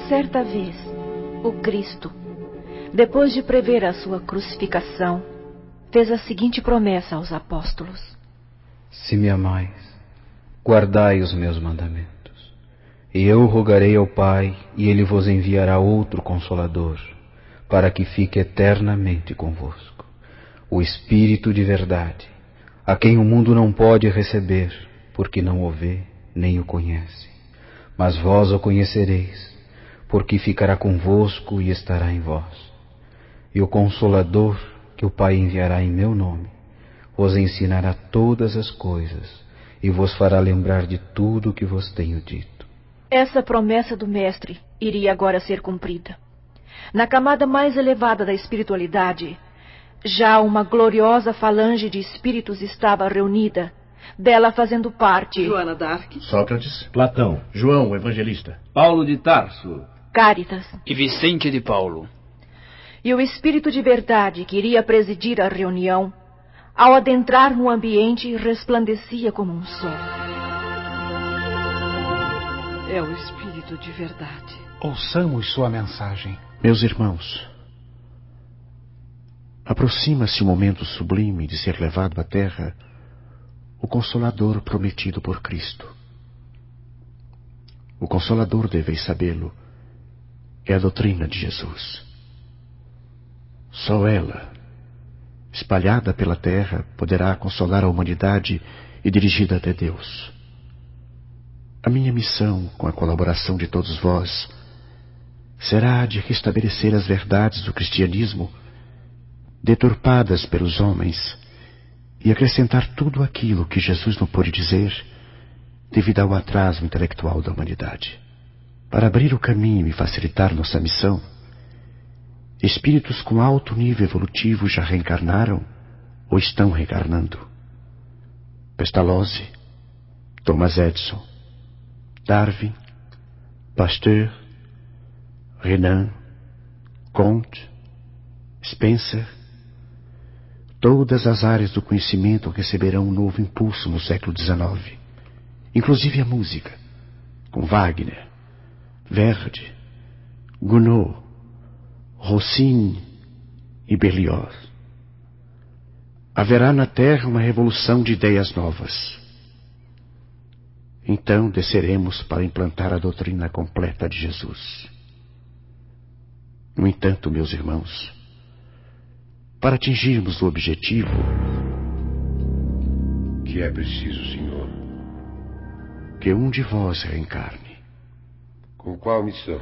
Certa vez, o Cristo, depois de prever a sua crucificação, fez a seguinte promessa aos apóstolos: Se me amais, guardai os meus mandamentos, e eu rogarei ao Pai, e ele vos enviará outro Consolador, para que fique eternamente convosco, o Espírito de verdade, a quem o mundo não pode receber, porque não o vê, nem o conhece. Mas vós o conhecereis, porque ficará convosco e estará em vós. E o Consolador, que o Pai enviará em meu nome, vos ensinará todas as coisas, e vos fará lembrar de tudo o que vos tenho dito. Essa promessa do Mestre iria agora ser cumprida. Na camada mais elevada da espiritualidade, já uma gloriosa falange de espíritos estava reunida, dela fazendo parte Joana d'Arc, Sócrates, Platão, João, o Evangelista, Paulo de Tarso Cáritas e Vicente de Paulo. e o Espírito de verdade que iria presidir a reunião, ao adentrar no ambiente, resplandecia como um sol. é o Espírito de verdade. Ouçamos sua mensagem. meus irmãos, aproxima-se o momento sublime de ser levado à terra o Consolador prometido por Cristo. O Consolador, deveis sabê-lo, é a doutrina de Jesus. Só ela, espalhada pela terra, poderá consolar a humanidade e dirigida até Deus. A minha missão, com a colaboração de todos vós, será de restabelecer as verdades do cristianismo, deturpadas pelos homens, e acrescentar tudo aquilo que Jesus não pôde dizer devido ao atraso intelectual da humanidade. Para abrir o caminho e facilitar nossa missão, espíritos com alto nível evolutivo já reencarnaram ou estão reencarnando. Pestalozzi, Thomas Edison, Darwin, Pasteur, Renan, Comte, Spencer. Todas as áreas do conhecimento receberão um novo impulso no século XIX, inclusive a música, com Wagner, Verdi, Gounod, Rossini e Berlioz. Haverá na Terra uma revolução de ideias novas. Então desceremos para implantar a doutrina completa de Jesus. No entanto, meus irmãos, para atingirmos o objetivo, que é preciso, Senhor? que um de vós reencarne, Com qual missão?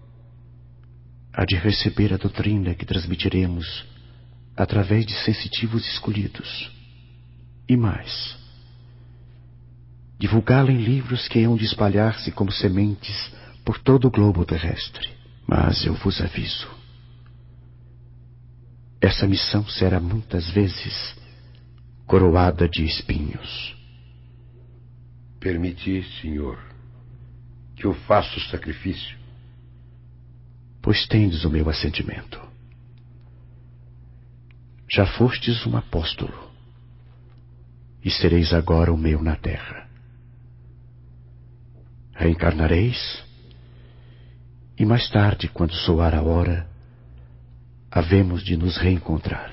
a de receber a doutrina que transmitiremos através de sensitivos escolhidos, e mais, divulgá-la em livros que hão de espalhar-se como sementes por todo o globo terrestre. Mas eu vos aviso, essa missão será muitas vezes coroada de espinhos. Permiti, Senhor, que eu faça o sacrifício. Pois tendes o meu assentimento. Já fostes um apóstolo, e sereis agora o meu na terra. Reencarnareis, e mais tarde, quando soar a hora, havemos de nos reencontrar.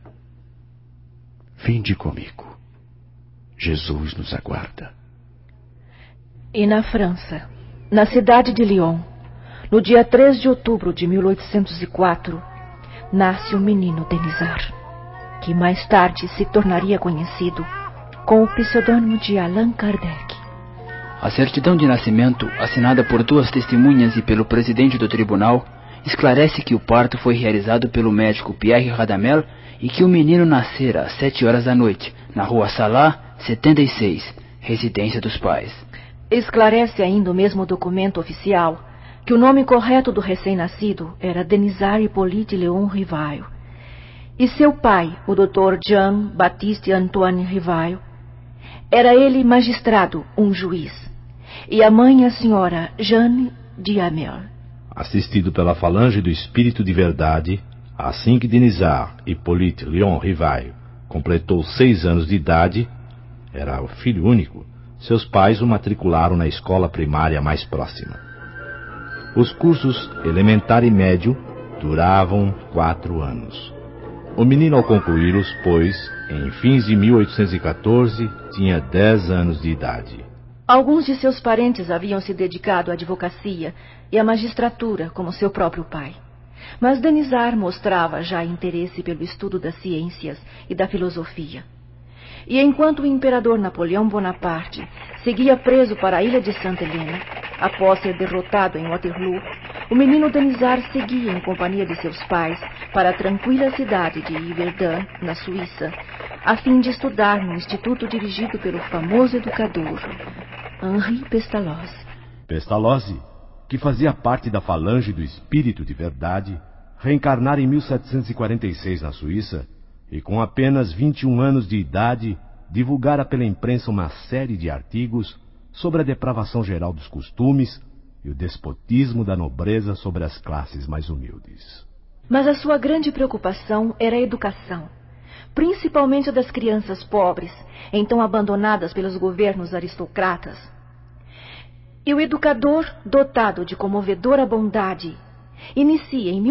Vinde comigo. Jesus nos aguarda. E na França, na cidade de Lyon, no dia 3 de outubro de 1804, nasce o menino Denisard, que mais tarde se tornaria conhecido com o pseudônimo de Allan Kardec. A certidão de nascimento, assinada por 2 testemunhas e pelo presidente do tribunal, esclarece que o parto foi realizado pelo médico Pierre Radamel e que o menino nascera às 7 horas da noite, na rua Salá, 76, residência dos pais. Esclarece ainda o mesmo documento oficial que o nome correto do recém-nascido era Denisard Hippolyte Léon Rivail, e seu pai, o Dr. Jean-Baptiste Antoine Rivail, era ele magistrado, um juiz, e a mãe a senhora Jeanne Diamel. Assistido pela falange do Espírito de Verdade, assim que Denisard Hippolyte Léon Rivail completou 6 anos de idade, era o filho único, seus pais o matricularam na escola primária mais próxima. Os cursos elementar e médio duravam 4 anos. O menino, ao concluí-los, pois, em fins de 1814, tinha 10 anos de idade. Alguns de seus parentes haviam se dedicado à advocacia e à magistratura, como seu próprio pai. Mas Denizar mostrava já interesse pelo estudo das ciências e da filosofia. E enquanto o imperador Napoleão Bonaparte seguia preso para a ilha de Santa Helena, após ser derrotado em Waterloo, o menino Denizar seguia em companhia de seus pais para a tranquila cidade de Yverdun, na Suíça, a fim de estudar no instituto dirigido pelo famoso educador Henri Pestalozzi. Pestalozzi, que fazia parte da falange do Espírito de Verdade, reencarnara em 1746 na Suíça e, com apenas 21 anos de idade, divulgara pela imprensa uma série de artigos sobre a depravação geral dos costumes e o despotismo da nobreza sobre as classes mais humildes. Mas a sua grande preocupação era a educação, principalmente a das crianças pobres, então abandonadas pelos governos aristocratas. E o educador, dotado de comovedora bondade, inicia em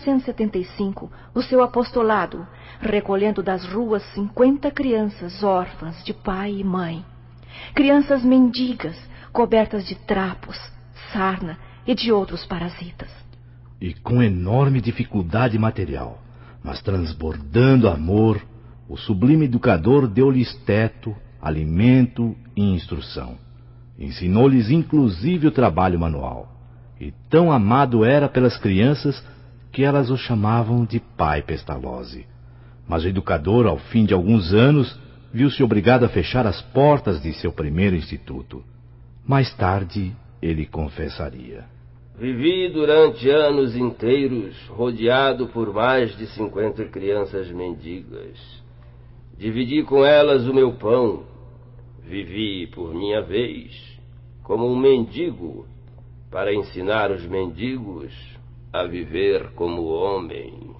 1775 o seu apostolado, recolhendo das ruas 50 crianças órfãs de pai e mãe, crianças mendigas, cobertas de trapos, sarna e de outros parasitas. E com enorme dificuldade material, mas transbordando amor, o sublime educador deu-lhes teto, alimento e instrução. Ensinou-lhes inclusive o trabalho manual. E tão amado era pelas crianças que elas o chamavam de Pai Pestalozzi. Mas o educador, ao fim de alguns anos, viu-se obrigado a fechar as portas de seu primeiro instituto. Mais tarde, ele confessaria: Vivi durante anos inteiros rodeado por mais de 50 crianças mendigas. Dividi com elas o meu pão. Vivi, por minha vez, como um mendigo, para ensinar os mendigos a viver como homens.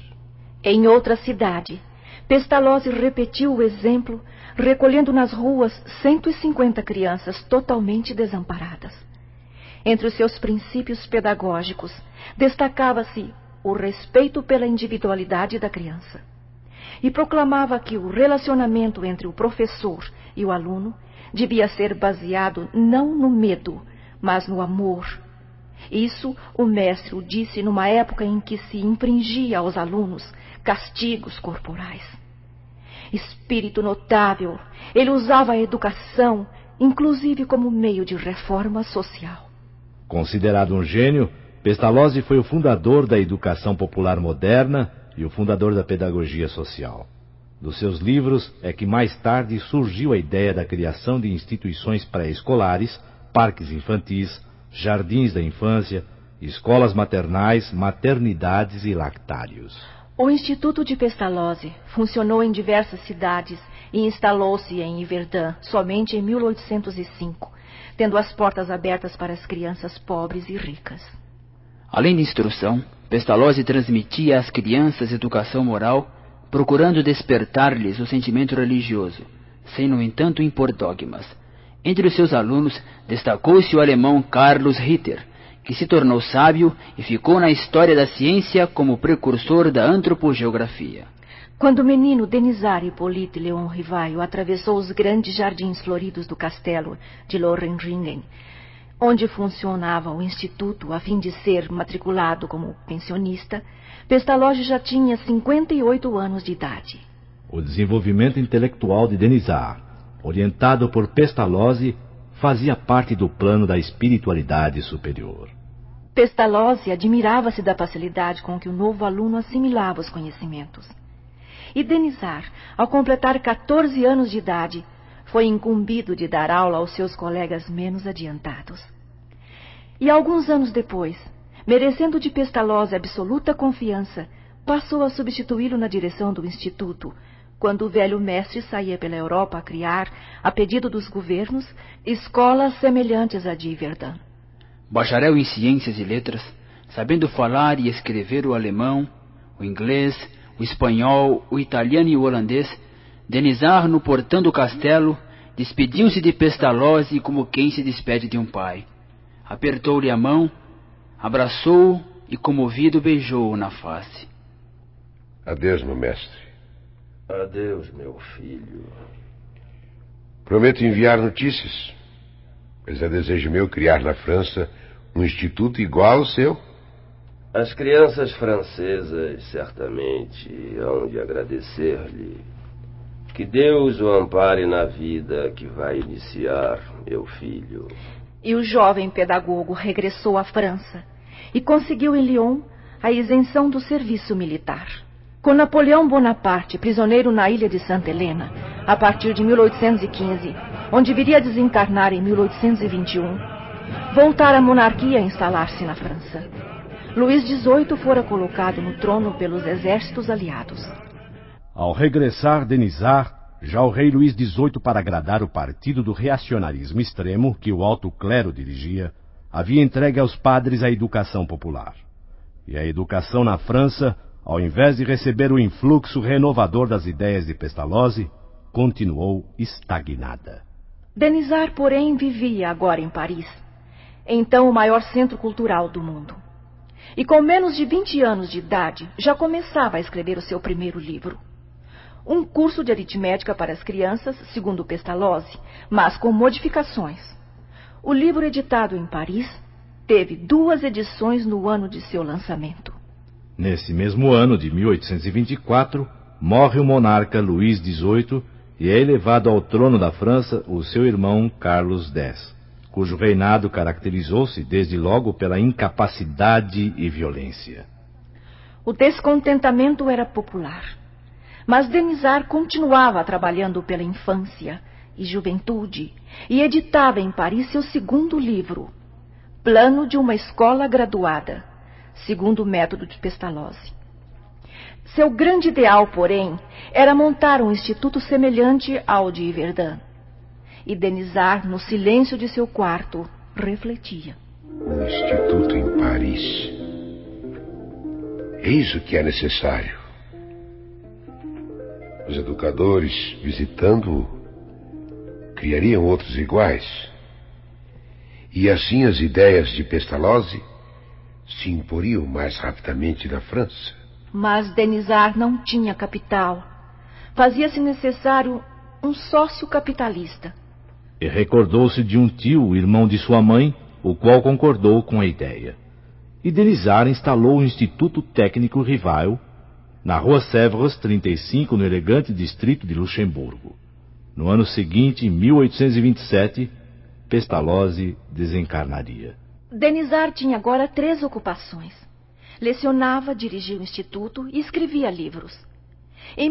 Em outra cidade, Pestalozzi repetiu o exemplo, recolhendo nas ruas 150 crianças totalmente desamparadas. Entre os seus princípios pedagógicos, destacava-se o respeito pela individualidade da criança. E proclamava que o relacionamento entre o professor e o aluno devia ser baseado não no medo, mas no amor. Isso o mestre o disse numa época em que se infligia aos alunos castigos corporais. Espírito notável, ele usava a educação, inclusive como meio de reforma social. Considerado um gênio, Pestalozzi foi o fundador da educação popular moderna e o fundador da pedagogia social. Dos seus livros é que mais tarde surgiu a ideia da criação de instituições pré-escolares, parques infantis, jardins da infância, escolas maternais, maternidades e lactários. O Instituto de Pestalozzi funcionou em diversas cidades e instalou-se em Yverdun somente em 1805, tendo as portas abertas para as crianças pobres e ricas. Além de instrução, Pestalozzi transmitia às crianças educação moral, procurando despertar-lhes o sentimento religioso, sem, no entanto, impor dogmas. Entre os seus alunos, destacou-se o alemão Carlos Ritter, que se tornou sábio e ficou na história da ciência como precursor da antropogeografia. Quando o menino Denizar Hippolyte Léon Rivaio atravessou os grandes jardins floridos do castelo de Lohengrin, onde funcionava o instituto a fim de ser matriculado como pensionista, Pestalozzi já tinha 58 anos de idade. O desenvolvimento intelectual de Denizar, orientado por Pestalozzi, fazia parte do plano da espiritualidade superior. Pestalozzi admirava-se da facilidade com que o novo aluno assimilava os conhecimentos. E Denizar, ao completar 14 anos de idade, foi incumbido de dar aula aos seus colegas menos adiantados. E alguns anos depois, merecendo de Pestalozzi absoluta confiança, passou a substituí-lo na direção do instituto, quando o velho mestre saía pela Europa a criar, a pedido dos governos, escolas semelhantes à de Yverdun. Bacharel em ciências e letras, sabendo falar e escrever o alemão, o inglês, o espanhol, o italiano e o holandês, Denizar, no portão do castelo, despediu-se de Pestalozzi como quem se despede de um pai. Apertou-lhe a mão, Abraçou-o e, comovido, beijou-o na face. Adeus, meu mestre. Adeus, meu filho. Prometo enviar notícias, pois é desejo meu criar na França um instituto igual ao seu. As crianças francesas certamente hão de agradecer-lhe. Que Deus o ampare na vida que vai iniciar, meu filho. E o jovem pedagogo regressou à França e conseguiu em Lyon a isenção do serviço militar. Com Napoleão Bonaparte prisioneiro na ilha de Santa Helena, a partir de 1815, onde viria a desencarnar em 1821, voltara a monarquia a instalar-se na França. Luís XVIII fora colocado no trono pelos exércitos aliados. Ao regressar Denisard, já o rei Luís XVIII, para agradar o partido do reacionarismo extremo que o alto clero dirigia, havia entregue aos padres a educação popular. E a educação na França, ao invés de receber o influxo renovador das ideias de Pestalozzi, continuou estagnada. Denisard, porém, vivia agora em Paris, então o maior centro cultural do mundo. E com menos de 20 anos de idade, já começava a escrever o seu primeiro livro. Um curso de aritmética para as crianças, segundo Pestalozzi, mas com modificações. O livro, editado em Paris, teve 2 edições no ano de seu lançamento. Nesse mesmo ano de 1824, morre o monarca Luís XVIII e é elevado ao trono da França o seu irmão Carlos X, cujo reinado caracterizou-se desde logo pela incapacidade e violência. O descontentamento era popular, mas Denisard continuava trabalhando pela infância e juventude e editava em Paris seu segundo livro, Plano de uma Escola Graduada, segundo o método de Pestalozzi. Seu grande ideal, porém, era montar um instituto semelhante ao de Verdun. E Denisard, no silêncio de seu quarto, refletia. Um instituto em Paris. Eis o que é necessário. Os educadores, visitando-o, criariam outros iguais. E assim as ideias de Pestalozzi se imporiam mais rapidamente na França. Mas Denisard não tinha capital. Fazia-se necessário um sócio capitalista. E recordou-se de um tio, irmão de sua mãe, o qual concordou com a ideia. E Denisard instalou o Instituto Técnico Rival, na Rua Sèvres 35, no elegante distrito de Luxemburgo. No ano seguinte, em 1827, Pestalozzi desencarnaria. Denisard tinha agora 3 ocupações. Lecionava, dirigia o instituto e escrevia livros. Em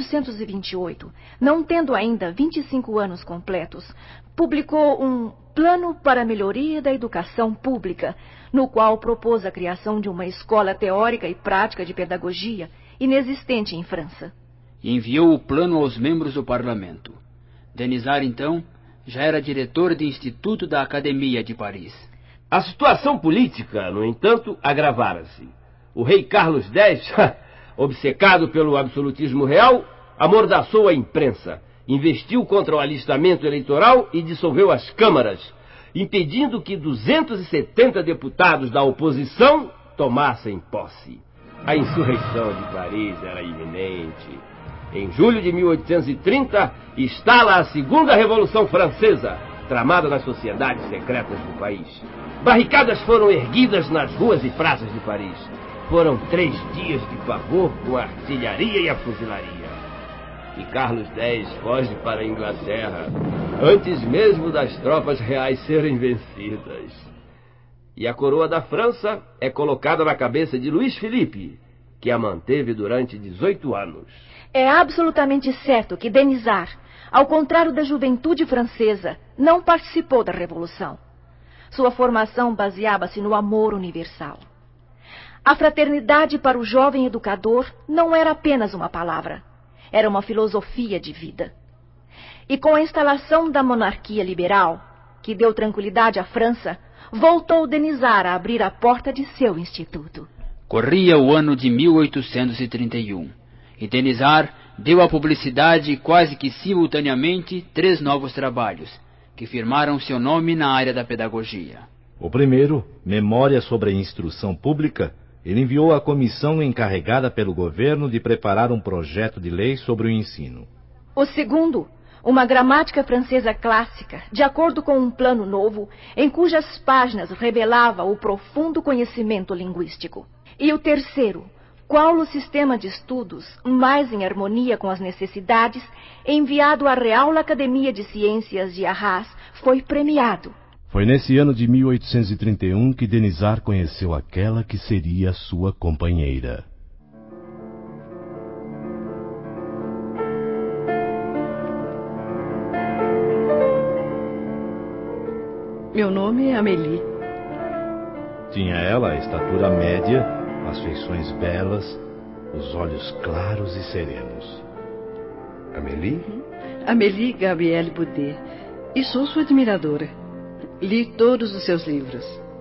1828, não tendo ainda 25 anos completos, publicou um Plano para a Melhoria da Educação Pública, no qual propôs a criação de uma escola teórica e prática de pedagogia inexistente em França. E enviou o plano aos membros do parlamento. Denisard, então, já era diretor de instituto da Academia de Paris. A situação política, no entanto, agravara-se. O rei Carlos X, obcecado pelo absolutismo real, amordaçou a imprensa, investiu contra o alistamento eleitoral e dissolveu as câmaras, impedindo que 270 deputados da oposição tomassem posse. A insurreição de Paris era iminente. Em julho de 1830, instala a Segunda Revolução Francesa, tramada nas sociedades secretas do país. Barricadas foram erguidas nas ruas e praças de Paris. Foram 3 dias de pavor com a artilharia e a fuzilaria. E Carlos X foge para a Inglaterra, antes mesmo das tropas reais serem vencidas. E a coroa da França é colocada na cabeça de Luís Felipe, que a manteve durante 18 anos. É absolutamente certo que Denisard, ao contrário da juventude francesa, não participou da Revolução. Sua formação baseava-se no amor universal. A fraternidade para o jovem educador não era apenas uma palavra, era uma filosofia de vida. E com a instalação da monarquia liberal, que deu tranquilidade à França, voltou Denisard a abrir a porta de seu instituto. Corria o ano de 1831, e Denisard deu à publicidade quase que simultaneamente 3 novos trabalhos, que firmaram seu nome na área da pedagogia. O primeiro, Memória sobre a Instrução Pública, ele enviou à comissão encarregada pelo governo de preparar um projeto de lei sobre o ensino. O segundo, uma gramática francesa clássica, de acordo com um plano novo, em cujas páginas revelava o profundo conhecimento linguístico. E o terceiro, qual o sistema de estudos, mais em harmonia com as necessidades, enviado à Real Academia de Ciências de Arras, foi premiado. Foi nesse ano de 1831 que Denisard conheceu aquela que seria sua companheira. Meu nome é Amélie. Tinha ela a estatura média, as feições belas, os olhos claros e serenos. Amélie? Amélie Gabrielle Boudet. E sou sua admiradora. Li todos os seus livros.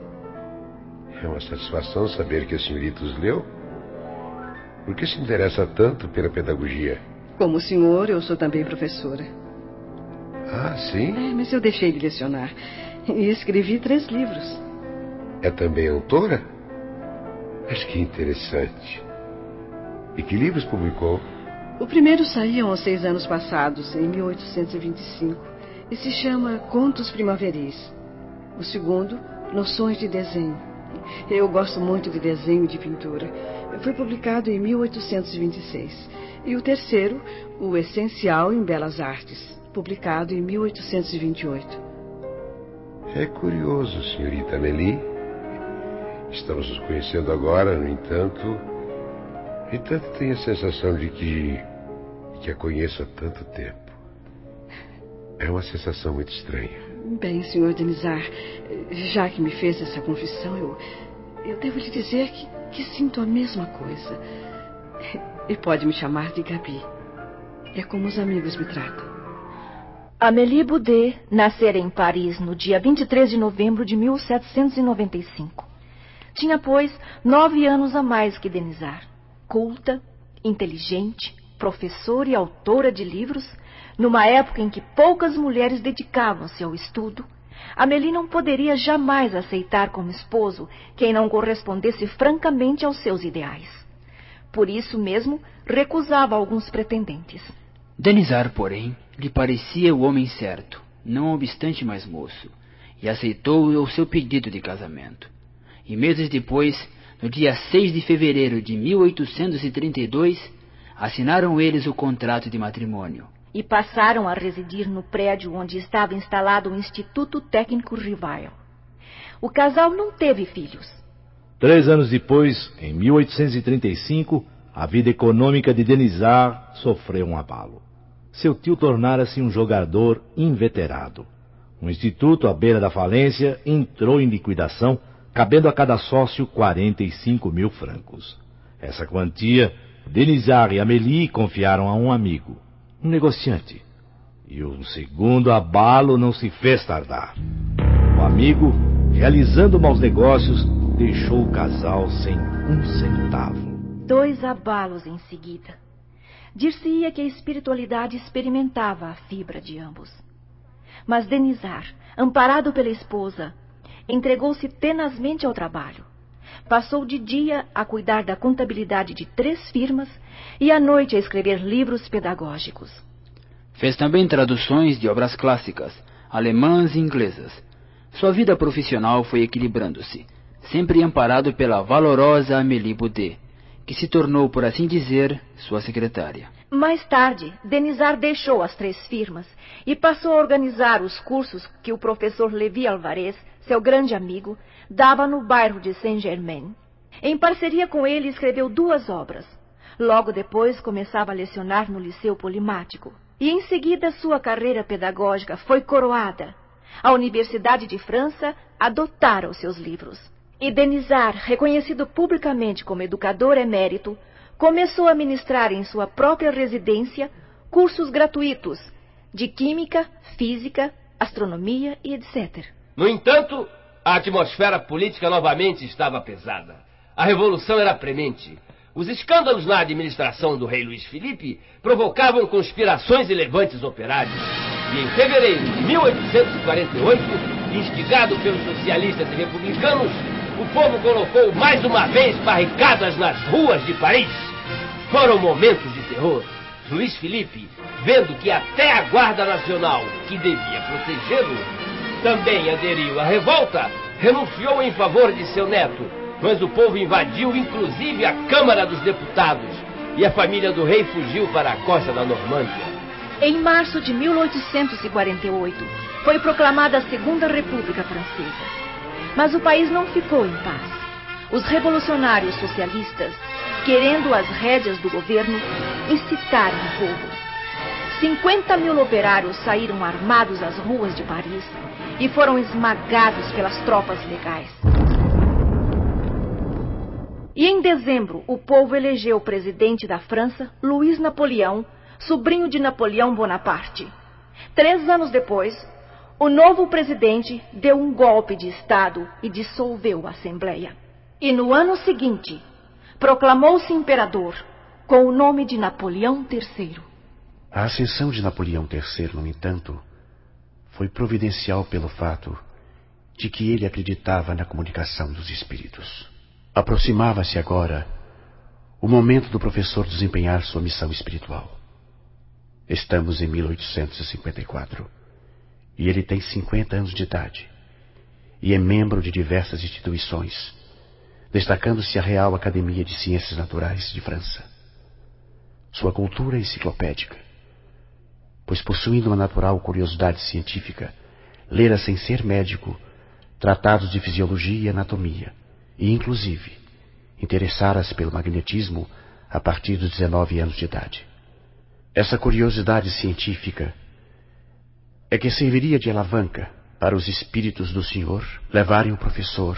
É uma satisfação saber que a senhorita os leu. Por que se interessa tanto pela pedagogia? Como o senhor, eu sou também professora. Ah, sim? Mas eu deixei de lecionar. E escrevi 3 livros. É também autora? Mas que interessante. E que livros publicou? O primeiro saiu há 6 anos passados, em 1825, e se chama Contos Primaveris. O segundo, Noções de Desenho. Eu gosto muito de desenho e de pintura. Foi publicado em 1826. E o terceiro, O Essencial em Belas Artes, publicado em 1828. É curioso, senhorita Amélie. Estamos nos conhecendo agora, no entanto, tenho a sensação de que a conheço há tanto tempo. É uma sensação muito estranha. Bem, Sr. Denisard, já que me fez essa confissão, eu devo lhe dizer que sinto a mesma coisa. E pode me chamar de Gabi. É como os amigos me tratam. Amélie Boudet nascera em Paris no dia 23 de novembro de 1795. Tinha, pois, 9 anos a mais que Denisard. Culta, inteligente, professora e autora de livros, numa época em que poucas mulheres dedicavam-se ao estudo, Amélie não poderia jamais aceitar como esposo quem não correspondesse francamente aos seus ideais. Por isso mesmo, recusava alguns pretendentes. Denisard, porém, lhe parecia o homem certo, não obstante mais moço, e aceitou o seu pedido de casamento. E meses depois, no dia 6 de fevereiro de 1832, assinaram eles o contrato de matrimônio. E passaram a residir no prédio onde estava instalado o Instituto Técnico Rivail. O casal não teve filhos. 3 anos depois, em 1835, a vida econômica de Denisard sofreu um abalo. Seu tio tornara-se um jogador inveterado. O instituto, à beira da falência, entrou em liquidação, cabendo a cada sócio 45 mil francos. Essa quantia, Denisard e Amélie confiaram a um amigo, um negociante. E um segundo abalo não se fez tardar. O amigo, realizando maus negócios, deixou o casal sem 1 centavo. 2 abalos em seguida. Dir-se-ia que a espiritualidade experimentava a fibra de ambos. Mas Denisard, amparado pela esposa, entregou-se tenazmente ao trabalho. Passou de dia a cuidar da contabilidade de 3 firmas e à noite a escrever livros pedagógicos. Fez também traduções de obras clássicas, alemãs e inglesas. Sua vida profissional foi equilibrando-se, sempre amparado pela valorosa Amélie Boudet, que se tornou, por assim dizer, sua secretária. Mais tarde, Denisard deixou as 3 firmas e passou a organizar os cursos que o professor Lévy Alvarez, seu grande amigo, dava no bairro de Saint-Germain. Em parceria com ele, escreveu 2 obras. Logo depois, começava a lecionar no Liceu Polimático. E em seguida, sua carreira pedagógica foi coroada. A Universidade de França adotara os seus livros. E Denisard, reconhecido publicamente como educador emérito, começou a ministrar em sua própria residência cursos gratuitos de química, física, astronomia e etc. No entanto, a atmosfera política novamente estava pesada. A revolução era premente. Os escândalos na administração do rei Luís Filipe provocavam conspirações e levantes operários. E em fevereiro de 1848 instigado pelos socialistas e republicanos, o povo colocou mais uma vez barricadas nas ruas de Paris. Foram momentos de terror. Luiz Felipe, vendo que até a Guarda Nacional, que devia protegê-lo, também aderiu à revolta, renunciou em favor de seu neto, mas o povo invadiu inclusive a Câmara dos Deputados e a família do rei fugiu para a costa da Normândia. Em março de 1848, foi proclamada a Segunda República Francesa. Mas o país não ficou em paz. Os revolucionários socialistas, querendo as rédeas do governo, incitaram o povo. 50 mil operários saíram armados às ruas de Paris e foram esmagados pelas tropas legais. E em dezembro, o povo elegeu o presidente da França, Luiz Napoleão, sobrinho de Napoleão Bonaparte. 3 anos depois, o novo presidente deu um golpe de Estado e dissolveu a Assembleia. E no ano seguinte, proclamou-se imperador com o nome de Napoleão III. A ascensão de Napoleão III, no entanto, foi providencial pelo fato de que ele acreditava na comunicação dos espíritos. Aproximava-se agora o momento do professor desempenhar sua missão espiritual. Estamos em 1854 e ele tem 50 anos de idade e é membro de diversas instituições, destacando-se a Real Academia de Ciências Naturais de França. Sua cultura é enciclopédica, pois possuindo uma natural curiosidade científica, lera sem ser médico tratados de fisiologia e anatomia e, inclusive, interessara-se pelo magnetismo a partir dos 19 anos de idade. Essa curiosidade científica é que serviria de alavanca para os espíritos do senhor levarem o professor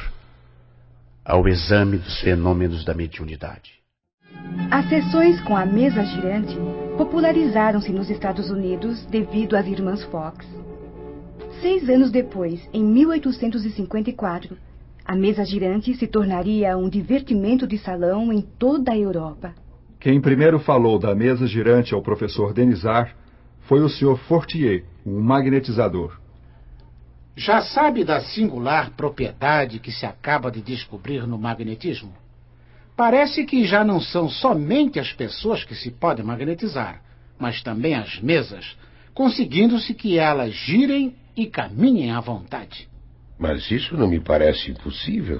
ao exame dos fenômenos da mediunidade. As sessões com a mesa girante popularizaram-se nos Estados Unidos devido às irmãs Fox. 6 anos depois, em 1854, a mesa girante se tornaria um divertimento de salão em toda a Europa. Quem primeiro falou da mesa girante ao professor Denisard foi o Sr. Fortier, um magnetizador. Já sabe da singular propriedade que se acaba de descobrir no magnetismo? Parece que já não são somente as pessoas que se podem magnetizar, mas também as mesas, conseguindo-se que elas girem e caminhem à vontade. Mas isso não me parece impossível.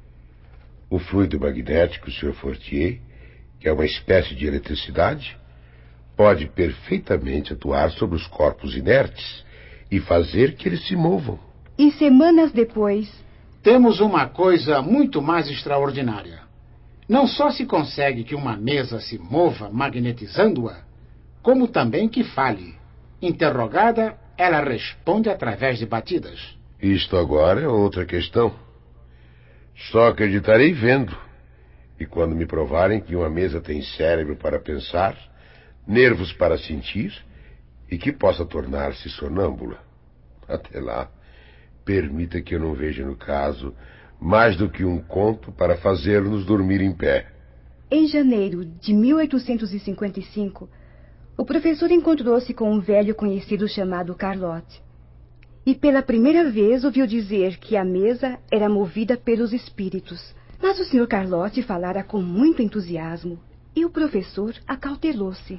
O fluido magnético, Sr. Fortier, que é uma espécie de eletricidade, pode perfeitamente atuar sobre os corpos inertes e fazer que eles se movam. E semanas depois, temos uma coisa muito mais extraordinária. Não só se consegue que uma mesa se mova magnetizando-a, como também que fale. Interrogada, ela responde através de batidas. Isto agora é outra questão. Só acreditarei vendo. E quando me provarem que uma mesa tem cérebro para pensar, nervos para sentir e que possa tornar-se sonâmbula. Até lá, permita que eu não veja no caso mais do que um conto para fazer-nos dormir em pé. Em janeiro de 1855, o professor encontrou-se com um velho conhecido chamado Carlotte. E pela primeira vez ouviu dizer que a mesa era movida pelos espíritos. Mas o Sr. Carlotte falara com muito entusiasmo e o professor acautelou-se.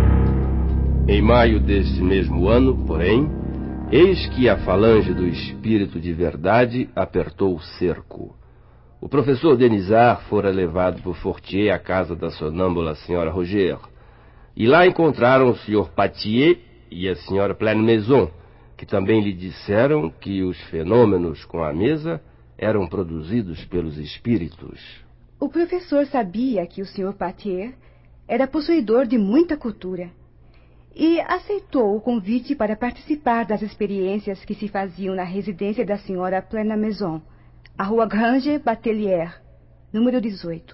Em maio deste mesmo ano, porém, eis que a falange do espírito de verdade apertou o cerco. O professor Denisard fora levado por Fortier à casa da sonâmbula Sra. Roger, e lá encontraram o Sr. Patier e a Sra. Pleine-Maison, que também lhe disseram que os fenômenos com a mesa eram produzidos pelos espíritos. O professor sabia que o Sr. Patier era possuidor de muita cultura e aceitou o convite para participar das experiências que se faziam na residência da Sra. Pleine-Maison, a Rua Grange Batelier, número 18.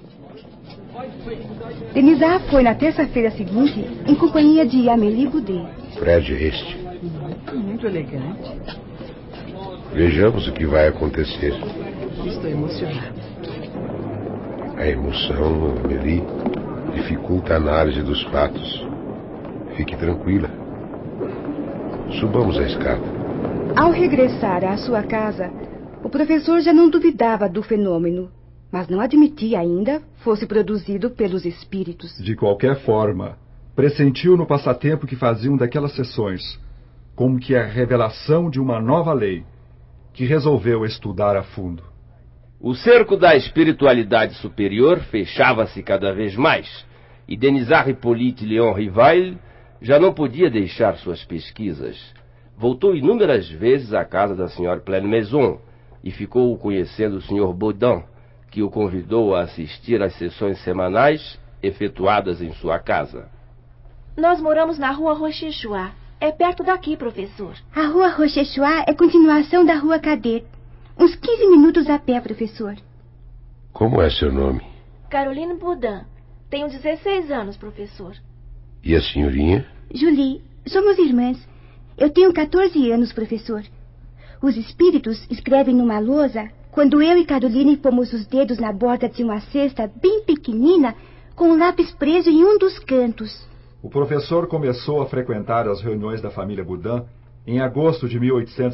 Denisard foi na terça-feira seguinte em companhia de Amélie Goudet. Prédio este. Muito elegante. Vejamos o que vai acontecer. Estou emocionada. A emoção, Amélie, dificulta a análise dos fatos. Fique tranquila. Subamos a escada. Ao regressar à sua casa, o professor já não duvidava do fenômeno, mas não admitia ainda fosse produzido pelos espíritos. De qualquer forma, pressentiu no passatempo que faziam daquelas sessões como que a revelação de uma nova lei, que resolveu estudar a fundo. O cerco da espiritualidade superior fechava-se cada vez mais, e Denisard Hippolyte Léon Rivail já não podia deixar suas pesquisas. Voltou inúmeras vezes à casa da Sra. Pleine-Maison e ficou conhecendo o Sr. Baudin, que o convidou a assistir às sessões semanais efetuadas em sua casa. Nós moramos na rua Rochechouart. É perto daqui, professor. A rua Rochechouart é continuação da rua Cadet. Uns 15 minutos a pé, professor. Como é seu nome? Caroline Baudin. Tenho 16 anos, professor. E a senhorinha? Julie. Somos irmãs. Eu tenho 14 anos, professor. Os espíritos escrevem numa lousa quando eu e Caroline pomos os dedos na borda de uma cesta bem pequenina com um lápis preso em um dos cantos. O professor começou a frequentar as reuniões da família Baudin em agosto de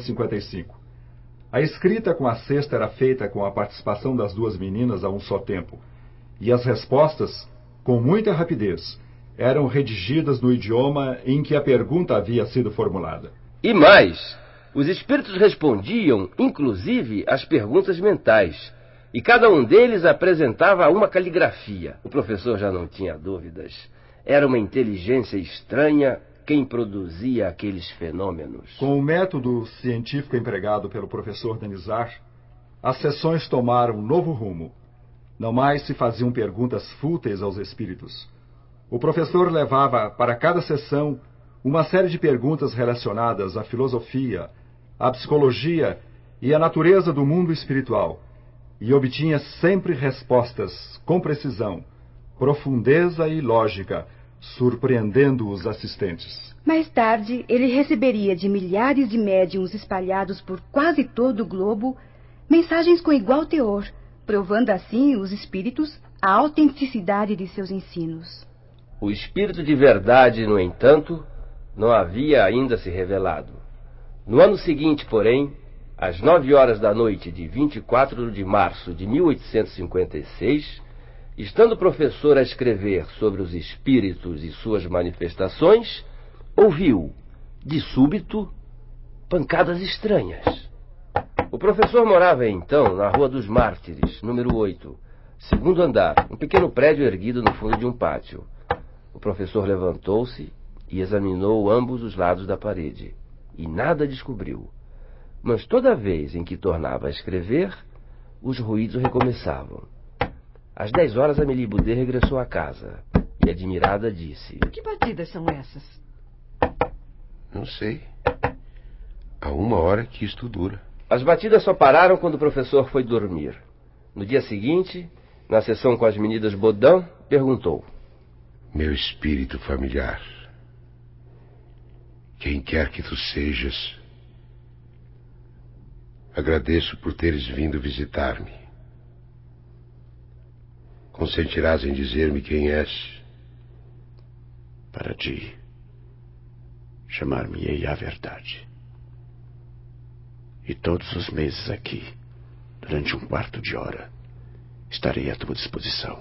1855. A escrita com a cesta era feita com a participação das duas meninas a um só tempo, e as respostas, com muita rapidez, eram redigidas no idioma em que a pergunta havia sido formulada. E mais, os espíritos respondiam, inclusive, às perguntas mentais, e cada um deles apresentava uma caligrafia. O professor já não tinha dúvidas. Era uma inteligência estranha quem produzia aqueles fenômenos. Com o método científico empregado pelo professor Denisard, as sessões tomaram um novo rumo. Não mais se faziam perguntas fúteis aos espíritos. O professor levava para cada sessão uma série de perguntas relacionadas à filosofia, à psicologia e à natureza do mundo espiritual, e obtinha sempre respostas com precisão, profundeza e lógica, surpreendendo os assistentes. Mais tarde, ele receberia de milhares de médiuns espalhados por quase todo o globo mensagens com igual teor, provando assim os espíritos a autenticidade de seus ensinos. O espírito de verdade, no entanto, não havia ainda se revelado. No ano seguinte, porém, às 9 horas da noite de 24 de março de 1856, estando o professor a escrever sobre os espíritos e suas manifestações, ouviu, de súbito, pancadas estranhas. O professor morava então na Rua dos Mártires, número 8, segundo andar, um pequeno prédio erguido no fundo de um pátio. O professor levantou-se e examinou ambos os lados da parede, e nada descobriu. Mas toda vez em que tornava a escrever, os ruídos recomeçavam. Às 10 horas, Amélie Boudet regressou à casa e, admirada, disse: Que batidas são essas? Não sei. Há 1 hora que isto dura. As batidas só pararam quando o professor foi dormir. No dia seguinte, na sessão com as meninas Baudin, perguntou: Meu espírito familiar, quem quer que tu sejas, agradeço por teres vindo visitar-me. Consentirás em dizer-me quem és? Para ti, chamar-me-ei a verdade. E todos os meses aqui, durante 1/4 de hora, estarei à tua disposição.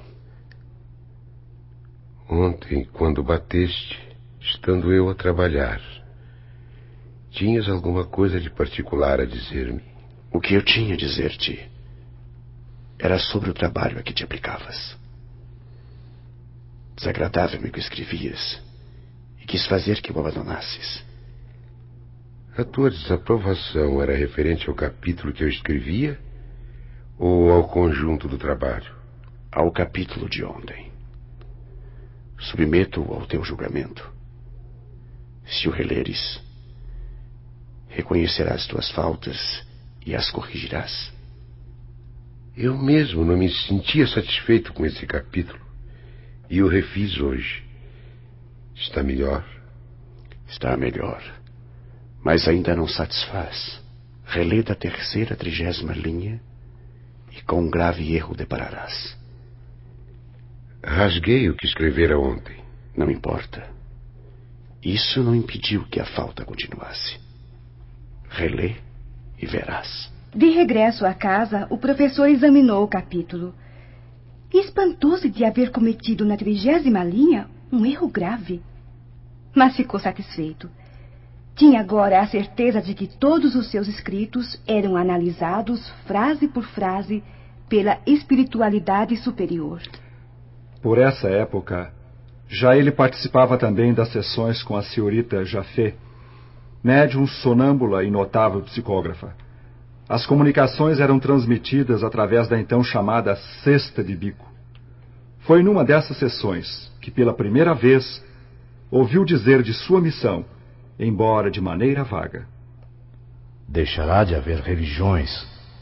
Ontem, quando bateste, estando eu a trabalhar, tinhas alguma coisa de particular a dizer-me? O que eu tinha a dizer-te era sobre o trabalho a que te aplicavas. Desagradava-me o que escrevias e quis fazer que o abandonasses. A tua desaprovação era referente ao capítulo que eu escrevia ou ao conjunto do trabalho? Ao capítulo de ontem. Submeto-o ao teu julgamento. Se o releres, reconhecerás tuas faltas e as corrigirás. Eu mesmo não me sentia satisfeito com esse capítulo e o refiz hoje. Está melhor? Está melhor, mas ainda não satisfaz. Relê da 3ª, 30ª linha e com um grave erro depararás. Rasguei o que escrevera ontem. Não importa. Isso não impediu que a falta continuasse. Relê e verás. De regresso à casa, o professor examinou o capítulo. Espantou-se de haver cometido na 30ª linha um erro grave. Mas ficou satisfeito. Tinha agora a certeza de que todos os seus escritos eram analisados, frase por frase, pela espiritualidade superior. Por essa época, já ele participava também das sessões com a senhorita Jaffé, médium sonâmbula e notável psicógrafa. As comunicações eram transmitidas através da então chamada cesta de bico. Foi numa dessas sessões que, pela primeira vez, ouviu dizer de sua missão, embora de maneira vaga. Deixará de haver religiões,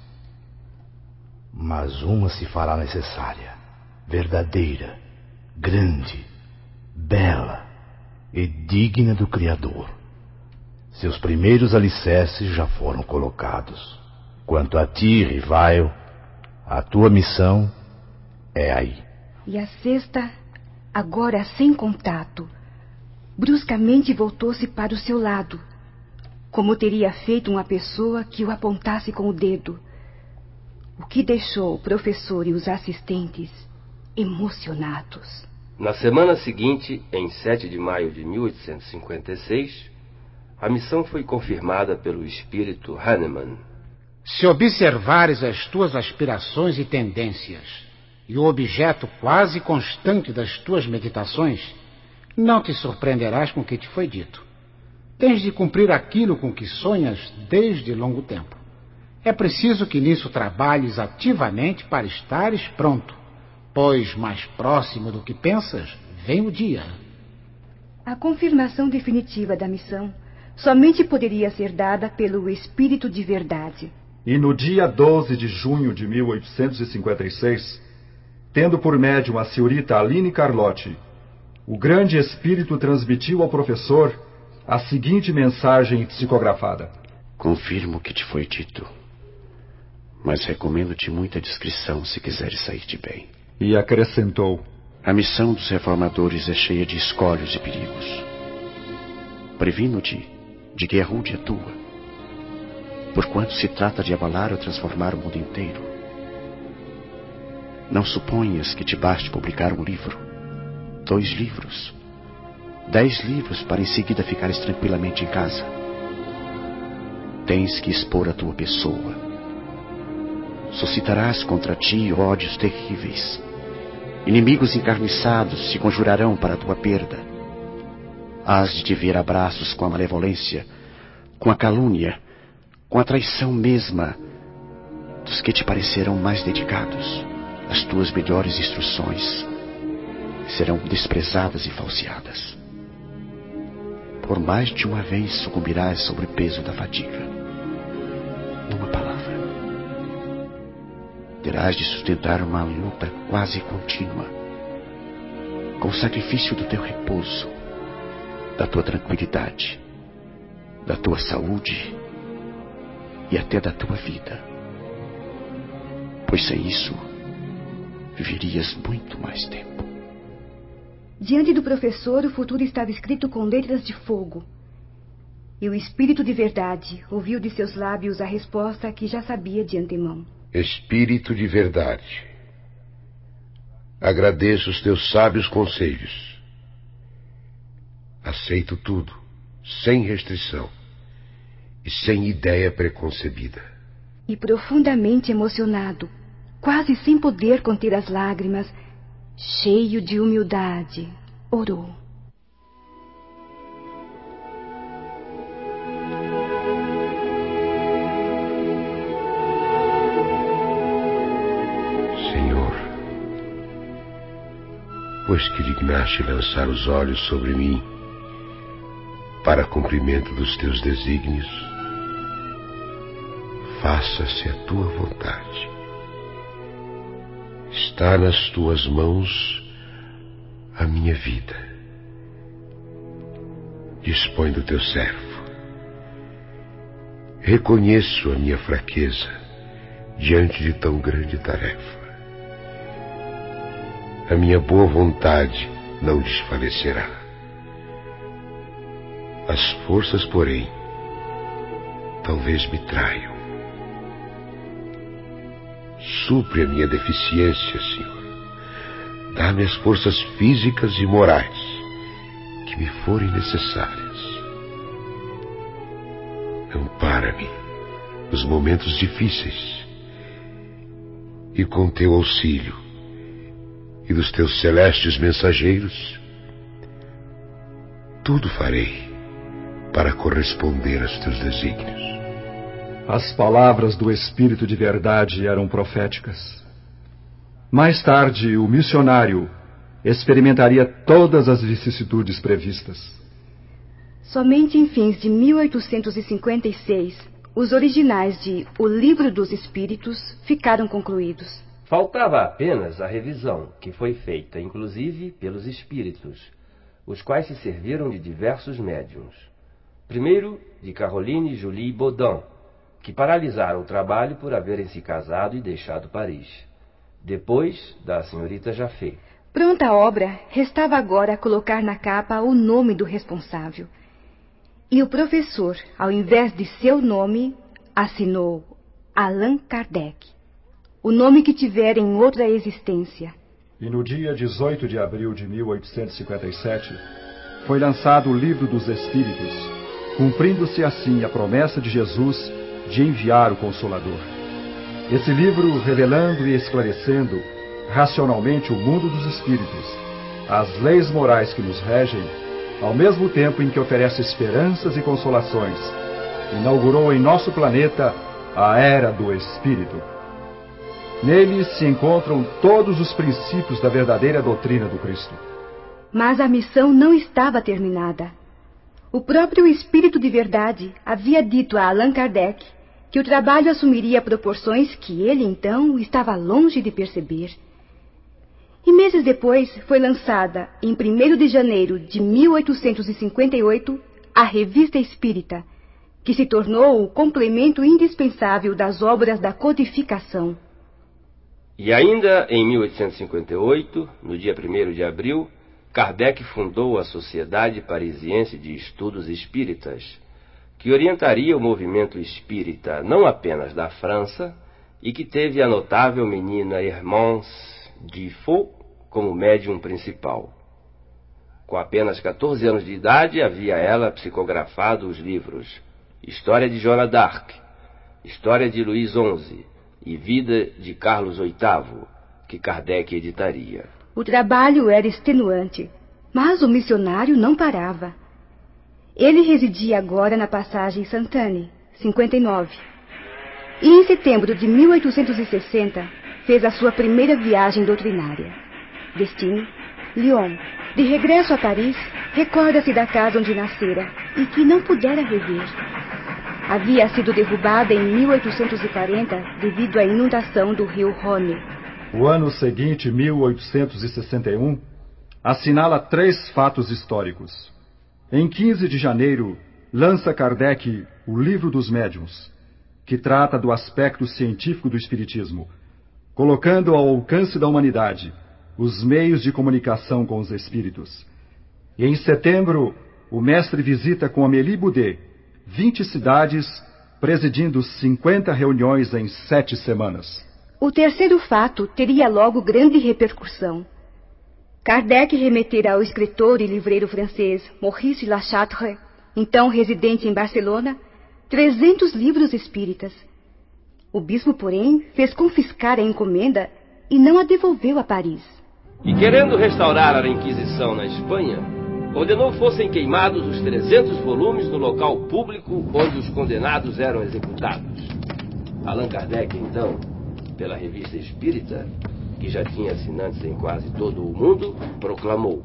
mas uma se fará necessária, verdadeira, grande, bela e digna do Criador. Seus primeiros alicerces já foram colocados. Quanto a ti, Rivaio, a tua missão é aí. E a cesta, agora sem contato, bruscamente voltou-se para o seu lado, como teria feito uma pessoa que o apontasse com o dedo, o que deixou o professor e os assistentes emocionados. Na semana seguinte, em 7 de maio de 1856, a missão foi confirmada pelo espírito Hahnemann. Se observares as tuas aspirações e tendências e o objeto quase constante das tuas meditações, não te surpreenderás com o que te foi dito. Tens de cumprir aquilo com que sonhas desde longo tempo. É preciso que nisso trabalhes ativamente para estares pronto, pois mais próximo do que pensas vem o dia. A confirmação definitiva da missão somente poderia ser dada pelo Espírito de Verdade. E no dia 12 de junho de 1856, tendo por médium a senhorita Aline Carlotti, o grande espírito transmitiu ao professor a seguinte mensagem psicografada. Confirmo o que te foi dito, mas recomendo-te muita discrição se quiseres sair-te bem. E acrescentou: a missão dos reformadores é cheia de escolhos e perigos. Previno-te de que é rude a tua, porquanto se trata de abalar ou transformar o mundo inteiro. Não suponhas que te baste publicar um livro, 2 livros, 10 livros para em seguida ficares tranquilamente em casa. Tens que expor a tua pessoa. Suscitarás contra ti ódios terríveis. Inimigos encarniçados se conjurarão para a tua perda. Hás de te ver a braços com a malevolência, com a calúnia, com a traição mesma dos que te parecerão mais dedicados. As tuas melhores instruções serão desprezadas e falseadas. Por mais de uma vez sucumbirás sob o peso da fadiga. Numa palavra, terás de sustentar uma luta quase contínua, com o sacrifício do teu repouso, da tua tranquilidade, da tua saúde e até da tua vida. Pois sem isso, viverias muito mais tempo. Diante do professor, o futuro estava escrito com letras de fogo. E o Espírito de Verdade ouviu de seus lábios a resposta que já sabia de antemão. Espírito de Verdade, agradeço os teus sábios conselhos. Aceito tudo, sem restrição e sem ideia preconcebida. E profundamente emocionado, quase sem poder conter as lágrimas, cheio de humildade, orou. Senhor, pois que dignaste lançar os olhos sobre mim para cumprimento dos teus desígnios, faça-se a tua vontade. Está nas tuas mãos a minha vida. Dispõe do teu servo. Reconheço a minha fraqueza diante de tão grande tarefa. A minha boa vontade não desfalecerá. As forças, porém, talvez me traiam. Supre a minha deficiência, Senhor. Dá-me as forças físicas e morais que me forem necessárias. Ampara-me nos momentos difíceis e com teu auxílio e dos teus celestes mensageiros, tudo farei para corresponder aos teus desígnios. As palavras do Espírito de Verdade eram proféticas. Mais tarde, o missionário experimentaria todas as vicissitudes previstas. Somente em fins de 1856, os originais de O Livro dos Espíritos ficaram concluídos. Faltava apenas a revisão, que foi feita, inclusive, pelos espíritos, os quais se serviram de diversos médiuns. Primeiro, de Caroline Julie Baudin, que paralisaram o trabalho por haverem se casado e deixado Paris. Depois, da senhorita Jaffé. Pronta a obra, restava agora colocar na capa o nome do responsável. E o professor, ao invés de seu nome, assinou Allan Kardec, o nome que tivera em outra existência. E no dia 18 de abril de 1857, foi lançado o Livro dos Espíritos, cumprindo-se assim a promessa de Jesus de enviar o Consolador. Esse livro, revelando e esclarecendo racionalmente o mundo dos espíritos, as leis morais que nos regem, ao mesmo tempo em que oferece esperanças e consolações, inaugurou em nosso planeta a Era do Espírito. Nele se encontram todos os princípios da verdadeira doutrina do Cristo. Mas a missão não estava terminada. O próprio Espírito de Verdade havia dito a Allan Kardec que o trabalho assumiria proporções que ele, então, estava longe de perceber. E meses depois foi lançada, em 1º de janeiro de 1858, a Revista Espírita, que se tornou o complemento indispensável das obras da codificação. E ainda em 1858, no dia 1º de abril, Kardec fundou a Sociedade Parisiense de Estudos Espíritas, que orientaria o movimento espírita não apenas da França, e que teve a notável menina Hermance Dufault como médium principal. Com apenas 14 anos de idade, havia ela psicografado os livros História de Joana d'Arc, História de Luís XI e Vida de Carlos VIII, que Kardec editaria. O trabalho era extenuante, mas o missionário não parava. Ele residia agora na passagem Sainte-Anne, 59. E em setembro de 1860, fez a sua primeira viagem doutrinária. Destino, Lyon. De regresso a Paris, recorda-se da casa onde nascera e que não pudera rever. Havia sido derrubada em 1840 devido à inundação do rio Rhône. O ano seguinte, 1861, assinala 3 fatos históricos. Em 15 de janeiro, lança Kardec o Livro dos Médiuns, que trata do aspecto científico do espiritismo, colocando ao alcance da humanidade os meios de comunicação com os espíritos. E em setembro, o mestre visita com Amélie Boudet 20 cidades, presidindo 50 reuniões em 7 semanas. O terceiro fato teria logo grande repercussão. Kardec remetera ao escritor e livreiro francês Maurice Lachâtre, então residente em Barcelona, 300 livros espíritas. O bispo, porém, fez confiscar a encomenda e não a devolveu a Paris. E querendo restaurar a Inquisição na Espanha, ordenou fossem queimados os 300 volumes no local público onde os condenados eram executados. Allan Kardec, então, pela Revista Espírita, que já tinha assinantes em quase todo o mundo, proclamou: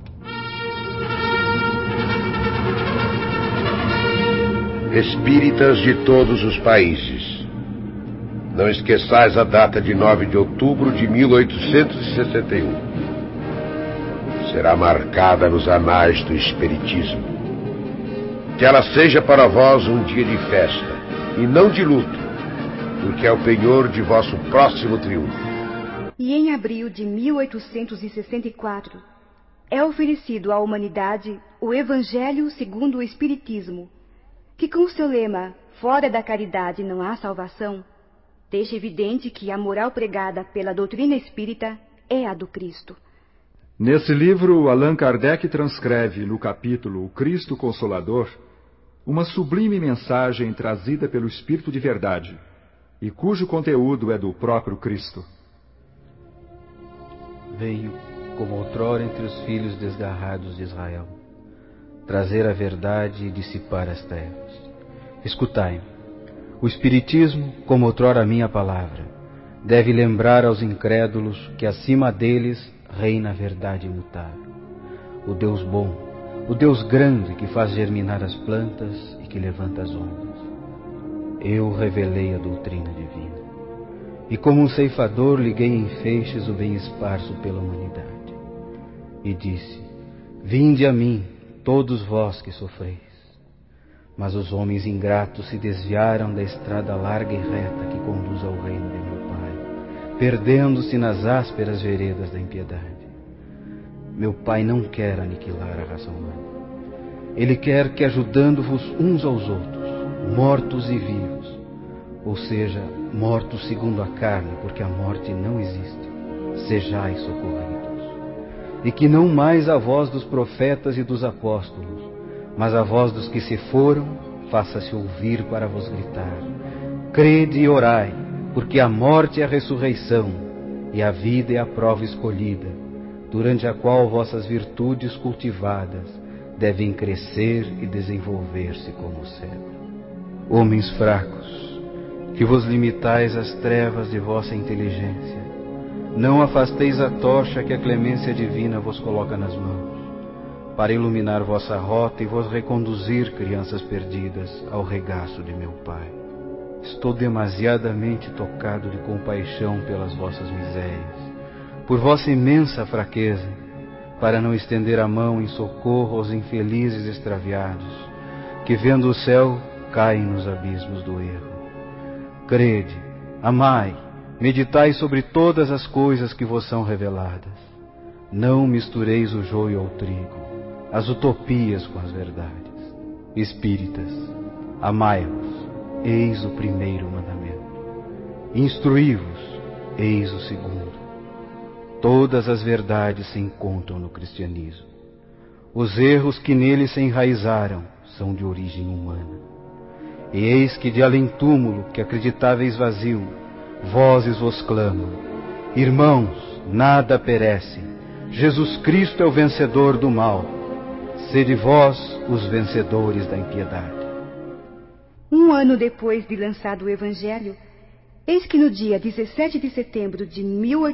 Espíritas de todos os países, não esqueçais a data de 9 de outubro de 1861. Será marcada nos anais do Espiritismo. Que ela seja para vós um dia de festa, e não de luto, porque é o penhor de vosso próximo triunfo. E em abril de 1864, é oferecido à humanidade o Evangelho segundo o Espiritismo, que com o seu lema "Fora da caridade não há salvação", deixa evidente que a moral pregada pela doutrina espírita é a do Cristo. Nesse livro, Allan Kardec transcreve, no capítulo O Cristo Consolador, uma sublime mensagem trazida pelo Espírito de Verdade, e cujo conteúdo é do próprio Cristo. Venho, como outrora entre os filhos desgarrados de Israel, trazer a verdade e dissipar as trevas. Escutai-me. O Espiritismo, como outrora a minha palavra, deve lembrar aos incrédulos que acima deles reina a verdade imutável. O Deus bom, o Deus grande que faz germinar as plantas e que levanta as ondas. Eu revelei a doutrina divina. E como um ceifador liguei em feixes o bem esparso pela humanidade. E disse: vinde a mim, todos vós que sofreis. Mas os homens ingratos se desviaram da estrada larga e reta que conduz ao reino de meu Pai, perdendo-se nas ásperas veredas da impiedade. Meu Pai não quer aniquilar a raça humana. Ele quer que, ajudando-vos uns aos outros, mortos e vivos, ou seja, mortos segundo a carne, porque a morte não existe, sejais socorridos. E que não mais a voz dos profetas e dos apóstolos, mas a voz dos que se foram, faça-se ouvir para vos gritar: crede e orai, porque a morte é a ressurreição, e a vida é a prova escolhida, durante a qual vossas virtudes cultivadas devem crescer e desenvolver-se como o cedro. Homens fracos, que vos limitais às trevas de vossa inteligência, não afasteis a tocha que a clemência divina vos coloca nas mãos, para iluminar vossa rota e vos reconduzir, crianças perdidas, ao regaço de meu Pai. Estou demasiadamente tocado de compaixão pelas vossas misérias, por vossa imensa fraqueza, para não estender a mão em socorro aos infelizes extraviados, que vendo o céu, caem nos abismos do erro. Crede, amai, meditai sobre todas as coisas que vos são reveladas. Não mistureis o joio ao trigo, as utopias com as verdades. Espíritas, amai-vos, eis o primeiro mandamento. Instruí-vos, eis o segundo. Todas as verdades se encontram no cristianismo. Os erros que nele se enraizaram são de origem humana. E eis que de além-túmulo, que acreditáveis vazio, vozes vos clamam: irmãos, nada perece, Jesus Cristo é o vencedor do mal. Sede vós os vencedores da impiedade. Um ano depois de lançado o Evangelho, eis que no dia 17 de setembro de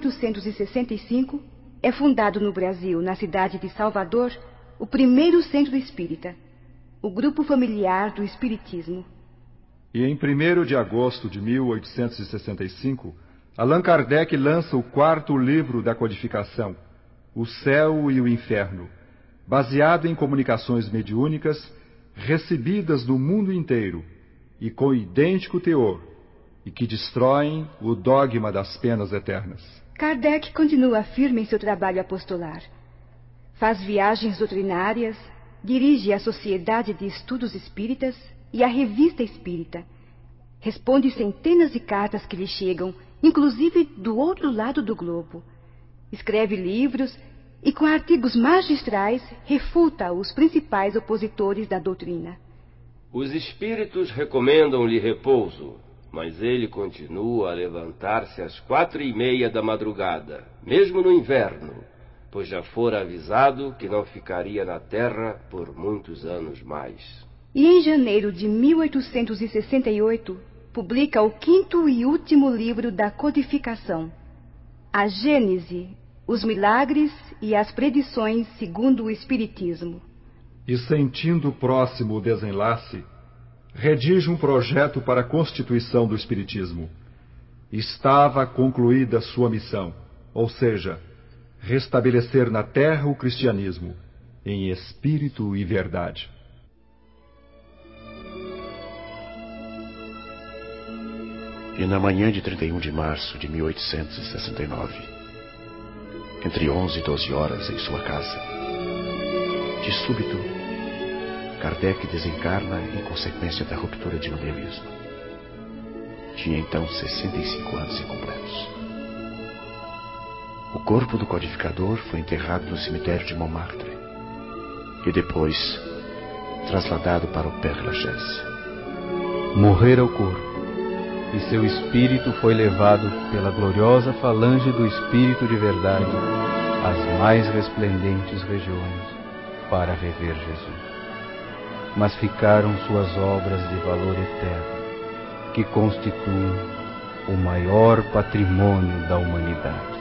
1865 é fundado no Brasil, na cidade de Salvador, o primeiro centro espírita, o Grupo Familiar do Espiritismo. E em 1º de agosto de 1865, Allan Kardec lança o 4º livro da codificação, O Céu e o Inferno, baseado em comunicações mediúnicas recebidas do mundo inteiro e com idêntico teor, e que destroem o dogma das penas eternas. Kardec continua firme em seu trabalho apostolar. Faz viagens doutrinárias, dirige a Sociedade de Estudos Espíritas e a Revista Espírita. Responde centenas de cartas que lhe chegam, inclusive do outro lado do globo. Escreve livros e, com artigos magistrais, refuta os principais opositores da doutrina. Os espíritos recomendam-lhe repouso, mas ele continua a levantar-se às 4:30 da madrugada, mesmo no inverno, pois já fora avisado que não ficaria na terra por muitos anos mais. E em janeiro de 1868, publica o 5º e último livro da codificação, A Gênese, os milagres e as predições segundo o Espiritismo. E sentindo próximo o desenlace, redige um projeto para a constituição do Espiritismo. Estava concluída sua missão, ou seja, restabelecer na terra o cristianismo, em espírito e verdade. E na manhã de 31 de março de 1869, entre 11 e 12 horas em sua casa, de súbito, Kardec desencarna em consequência da ruptura de um aneurisma. Tinha então 65 anos incompletos. O corpo do codificador foi enterrado no cemitério de Montmartre e depois trasladado para o Père Lachaise. Morrera o corpo, e seu espírito foi levado pela gloriosa falange do Espírito de Verdade às mais resplendentes regiões para rever Jesus. Mas ficaram suas obras de valor eterno, que constituem o maior patrimônio da humanidade.